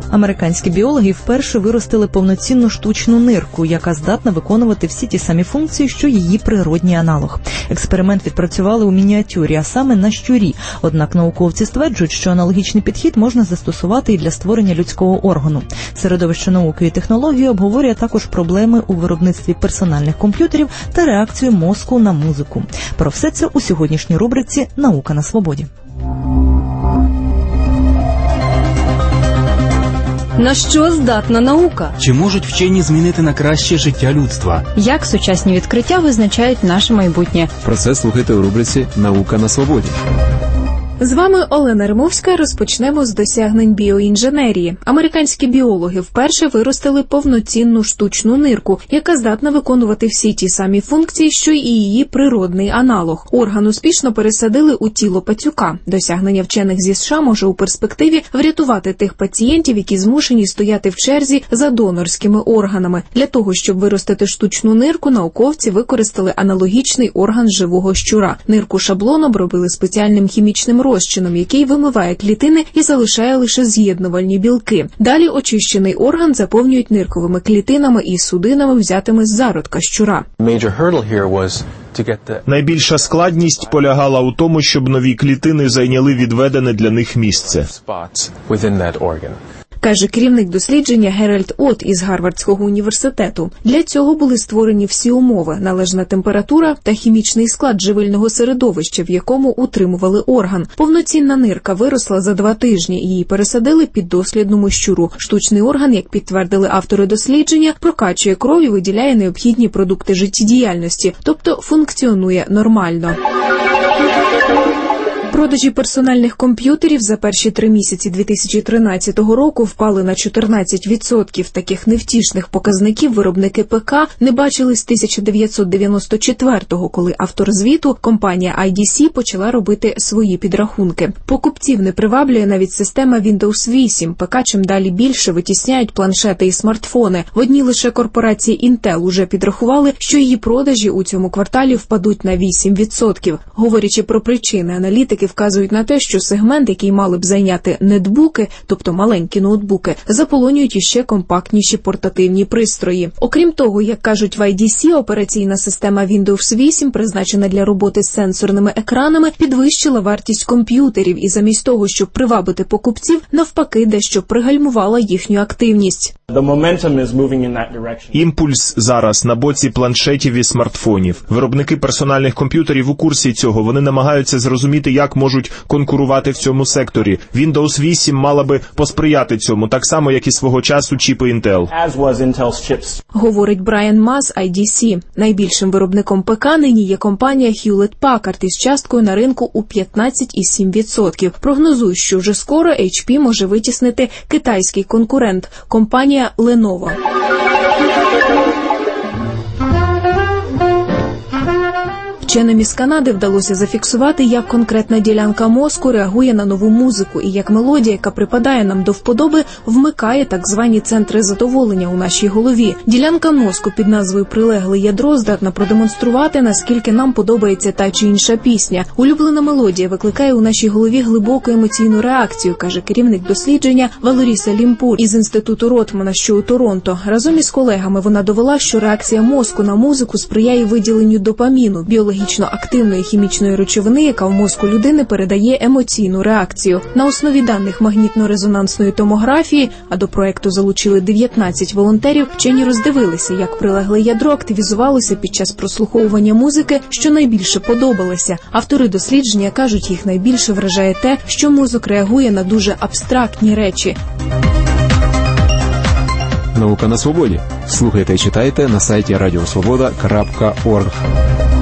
Американські біологи вперше виростили повноцінну штучну нирку, яка здатна виконувати всі ті самі функції, що її природній аналог. Експеримент відпрацювали у мініатюрі, а саме на щурі. Однак науковці стверджують, що аналогічний підхід можна застосувати і для створення людського органу. Середовище науки і технології обговорює також проблеми у виробництві персональних комп'ютерів та реакцію мозку на музику. Про все це у сьогоднішній рубриці «Наука на свободі». На що здатна наука? Чи можуть вчені змінити на краще життя людства? Як сучасні відкриття визначають наше майбутнє? Про це слухайте у рубриці «Наука на свободі». З вами Олена Римовська. Розпочнемо з досягнень біоінженерії. Американські біологи вперше виростили повноцінну штучну нирку, яка здатна виконувати всі ті самі функції, що і її природний аналог. Орган успішно пересадили у тіло пацюка. Досягнення вчених зі США може у перспективі врятувати тих пацієнтів, які змушені стояти в черзі за донорськими органами. Для того, щоб виростити штучну нирку, науковці використали аналогічний орган живого щура. Нирку шаблон обробили спеціальним хімічним розчином, який вимиває клітини і залишає лише з'єднувальні білки. Далі очищений орган заповнюють нирковими клітинами і судинами, взятими з зародка щура. Найбільша складність полягала у тому, щоб нові клітини зайняли відведене для них місце. Каже керівник дослідження Геральд От із Гарвардського університету. Для цього були створені всі умови – належна температура та хімічний склад живильного середовища, в якому утримували орган. Повноцінна нирка виросла за 2 тижні, її пересадили під дослідному щуру. Штучний орган, як підтвердили автори дослідження, прокачує кров і виділяє необхідні продукти життєдіяльності, тобто функціонує нормально. Продажі персональних комп'ютерів за перші 3 місяці 2013 року впали на 14%. Таких невтішних показників виробники ПК не бачили з 1994-го, коли автор звіту, компанія IDC, почала робити свої підрахунки. Покупців не приваблює навіть система Windows 8. ПК чим далі більше витісняють планшети і смартфони. В одній лише корпорації Intel уже підрахували, що її продажі у цьому кварталі впадуть на 8%. Говорячи про причини, аналітики вказують на те, що сегмент, який мали б зайняти нетбуки, тобто маленькі ноутбуки, заполонюють іще компактніші портативні пристрої. Окрім того, як кажуть в IDC, операційна система Windows 8, призначена для роботи з сенсорними екранами, підвищила вартість комп'ютерів і замість того, щоб привабити покупців, навпаки, дещо пригальмувала їхню активність. Імпульс зараз на боці планшетів і смартфонів. Виробники персональних комп'ютерів у курсі цього. Вони намагаються зрозуміти, як можуть конкурувати в цьому секторі. Windows 8 мала би посприяти цьому, так само, як і свого часу чіпи Intel. Говорить Брайан Мас, IDC. Найбільшим виробником ПК нині є компанія Hewlett-Packard із часткою на ринку у 15,7%. Прогнозують, що вже скоро HP може витіснити китайський конкурент – компанія Lenovo. Вченим із Канади вдалося зафіксувати, як конкретна ділянка мозку реагує на нову музику і як мелодія, яка припадає нам до вподоби, вмикає так звані центри задоволення у нашій голові. Ділянка мозку під назвою «прилегле ядро» здатна продемонструвати, наскільки нам подобається та чи інша пісня. Улюблена мелодія викликає у нашій голові глибоку емоційну реакцію, каже керівник дослідження Валерій Салімпур із Інституту Ротмана, що у Торонто. Разом із колегами вона довела, що реакція мозку на музику сприяє виділенню допаміну, біологічно активної хімічної речовини, яка в мозку людини передає емоційну реакцію. На основі даних магнітно-резонансної томографії, а до проекту залучили 19 волонтерів, вчені роздивилися, як прилегле ядро активізувалося під час прослуховування музики, що найбільше подобалося. Автори дослідження кажуть, їх найбільше вражає те, що мозок реагує на дуже абстрактні речі. Наука на свободі. Слухайте і читайте на сайті radiosvoboda.org.